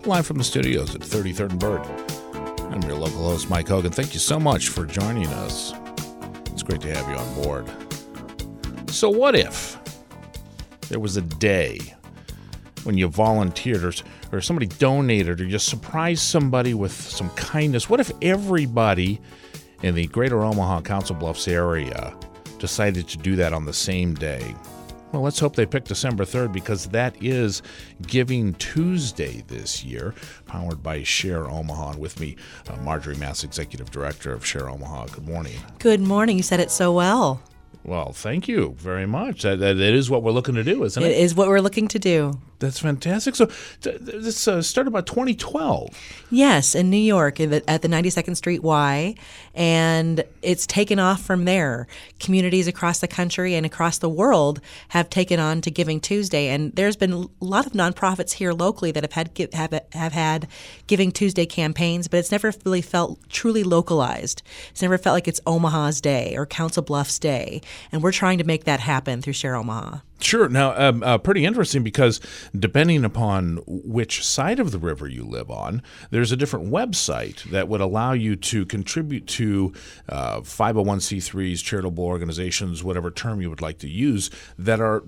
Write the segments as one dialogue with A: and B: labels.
A: live from the studios at 33rd and Bird. I'm your local host, Mike Hogan. Thank you so much for joining us. It's great to have you on board. So what if there was a day when you volunteered or somebody donated or just surprised somebody with some kindness? What if everybody in the greater Omaha Council Bluffs area decided to do that on the same day? Well, let's hope they pick December 3rd, because that is Giving Tuesday this year, powered by Share Omaha. And with me, Marjorie Mass, Executive Director of Share Omaha. Good morning.
B: Good morning. You said it so well.
A: Well, thank you very much. That is what we're looking to do, isn't it?
B: It is what we're looking to do.
A: That's fantastic. So this started about 2012.
B: Yes, in New York at the 92nd Street Y, and it's taken off from there. Communities across the country and across the world have taken on to Giving Tuesday, and there's been a lot of nonprofits here locally that have had Giving Tuesday campaigns, but it's never really felt truly localized. It's never felt like it's Omaha's Day or Council Bluffs Day, and we're trying to make that happen through Share Omaha.
A: Sure. Now, pretty interesting, because depending upon which side of the river you live on, there's a different website that would allow you to contribute to 501c3s, charitable organizations, whatever term you would like to use, that are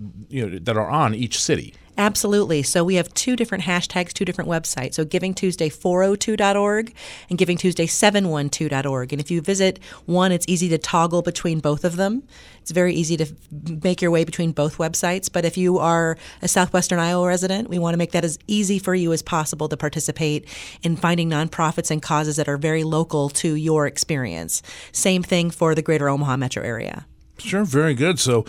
A: on each city.
B: Absolutely. So we have two different hashtags, two different websites. So Giving Tuesday 402.org and Giving Tuesday 712.org. And if you visit one, it's easy to toggle between both of them. It's very easy to make your way between both websites. But if you are a Southwestern Iowa resident, we want to make that as easy for you as possible to participate in finding nonprofits and causes that are very local to your experience. Same thing for the greater Omaha metro area.
A: Sure, very good. So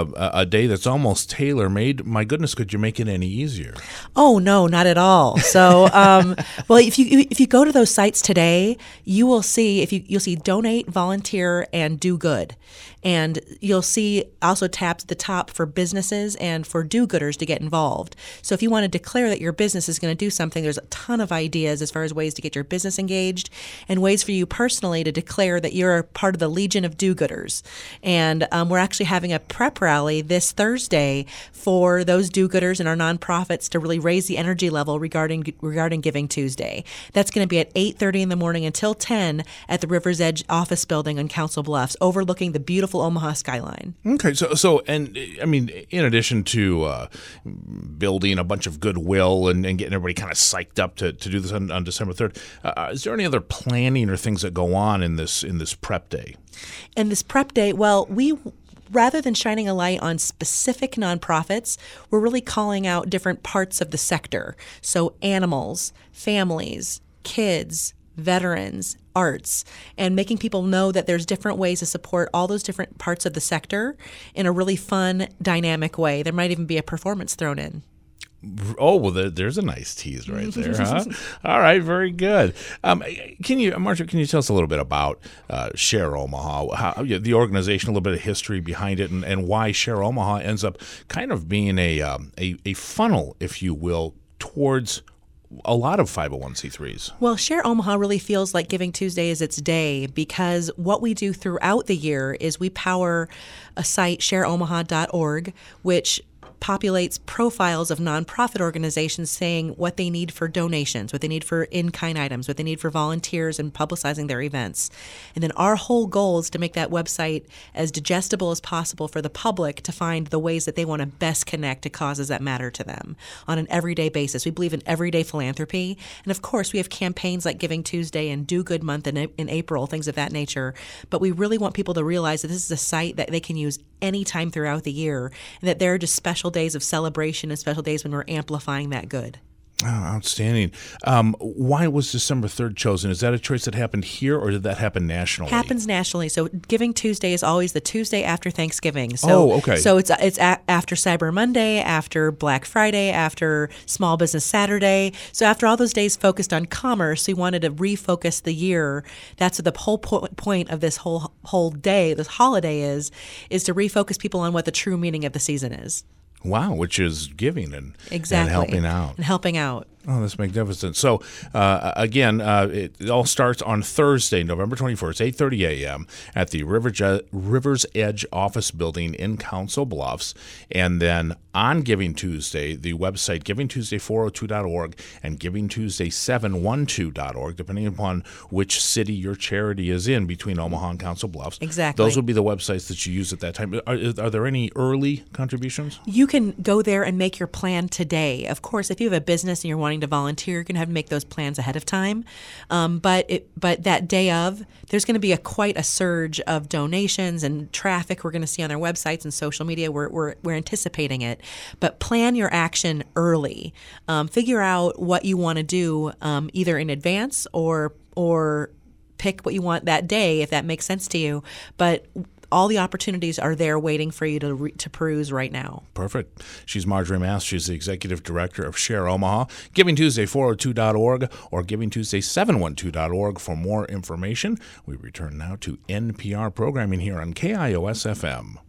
A: a day that's almost tailor-made. My goodness, could you make it any easier?
B: Oh, no, not at all. So, well, if you go to those sites today, you will see you'll see donate, volunteer, and do good. And you'll see also tabs at the top for businesses and for do-gooders to get involved. So if you want to declare that your business is going to do something, there's a ton of ideas as far as ways to get your business engaged and ways for you personally to declare that you're a part of the Legion of Do-Gooders. And we're actually having a prep rally this Thursday for those do-gooders and our nonprofits to really raise the energy level regarding Giving Tuesday. That's going to be at 8:30 in the morning until 10 at the River's Edge office building on Council Bluffs, overlooking the beautiful Omaha skyline.
A: Okay, so and I mean, in addition to building a bunch of goodwill and getting everybody kind of psyched up to do this on December 3rd, is there any other planning or things that go on in this prep day?
B: And this prep day, well, rather than shining a light on specific nonprofits, we're really calling out different parts of the sector. So animals, families, kids, veterans, arts, and making people know that there's different ways to support all those different parts of the sector in a really fun, dynamic way. There might even be a performance thrown in.
A: Oh, well, there's a nice tease right there, huh? All right, very good. Marcia, can you tell us a little bit about Share Omaha, the organization, a little bit of history behind it, and why Share Omaha ends up kind of being a funnel, if you will, towards a lot of 501c3s.
B: Well, Share Omaha really feels like Giving Tuesday is its day, because what we do throughout the year is we power a site, shareomaha.org, which populates profiles of nonprofit organizations saying what they need for donations, what they need for in-kind items, what they need for volunteers and publicizing their events. And then our whole goal is to make that website as digestible as possible for the public to find the ways that they want to best connect to causes that matter to them on an everyday basis. We believe in everyday philanthropy. And of course, we have campaigns like Giving Tuesday and Do Good Month in April, things of that nature. But we really want people to realize that this is a site that they can use anytime throughout the year, and that there are just special days of celebration and special days when we're amplifying that good.
A: Oh, outstanding. Why was December 3rd chosen? Is that a choice that happened here, or did that happen nationally?
B: Happens nationally. So Giving Tuesday is always the Tuesday after Thanksgiving. So,
A: okay.
B: So it's after Cyber Monday, after Black Friday, after Small Business Saturday. So after all those days focused on commerce, we wanted to refocus the year. That's what the whole point of this whole day, this holiday is to refocus people on what the true meaning of the season is.
A: Wow, which is giving and
B: exactly.
A: and helping out.
B: And helping out.
A: Oh, that's magnificent. So, again, it all starts on Thursday, November 21st, 8:30 a.m. at the River's Edge office building in Council Bluffs. And then on Giving Tuesday, the website givingtuesday402.org and givingtuesday712.org, depending upon which city your charity is in between Omaha and Council Bluffs.
B: Exactly.
A: Those would be the websites that you use at that time. Are there any early contributions?
B: You can go there and make your plan today. Of course, if you have a business and you're wanting to volunteer, you're going to have to make those plans ahead of time. But that day of, there's going to be quite a surge of donations and traffic we're going to see on our websites and social media. We're anticipating it. But plan your action early. Figure out what you want to do either in advance or pick what you want that day, if that makes sense to you. But all the opportunities are there waiting for you to peruse right now.
A: Perfect. She's Marjorie Mast. She's the Executive Director of Share Omaha. GivingTuesday402.org or GivingTuesday712.org for more information. We return now to NPR programming here on KIOS FM.